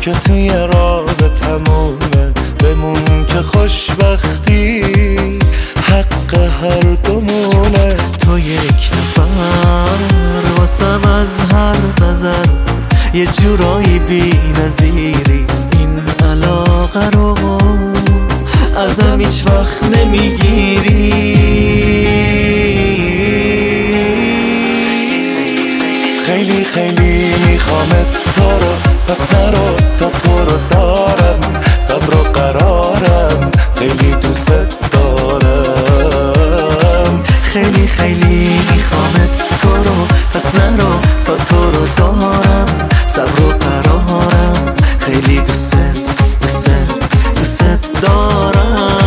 که توی رابطمونه بمون که خوشبختی حق هر دومونه. تو یک نفر واسم از هر نظر یه جورایی بی نظیری، این علاقه رو ازم هیچ وقت نمیگیری. خیلی خیلی میخوامت تو رو، پس نرو تا تو رو دارم، صبر و قرارم، خیلی دوست دارم. خیلی خیلی میخوامت تو رو، پس نرو تا تو رو دارم، صبر و قرارم، خیلی دوست دارم.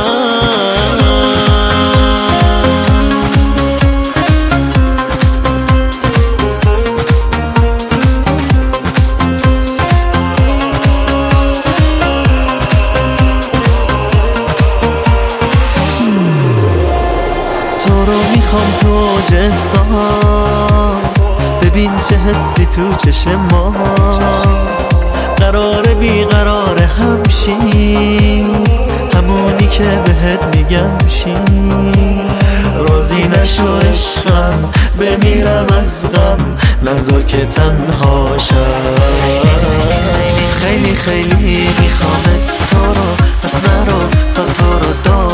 تو رو میخوام تو احساس، ببین چه حسی تو چشم ماست. قراره بیقرار همشی، همونی که بهت میگم شی. راضی نشو عشقم، بمیرم از غم، نذار که تنها شم. خیلی خیلی میخوامت تو رو، پس نرو تا تو رو دارم،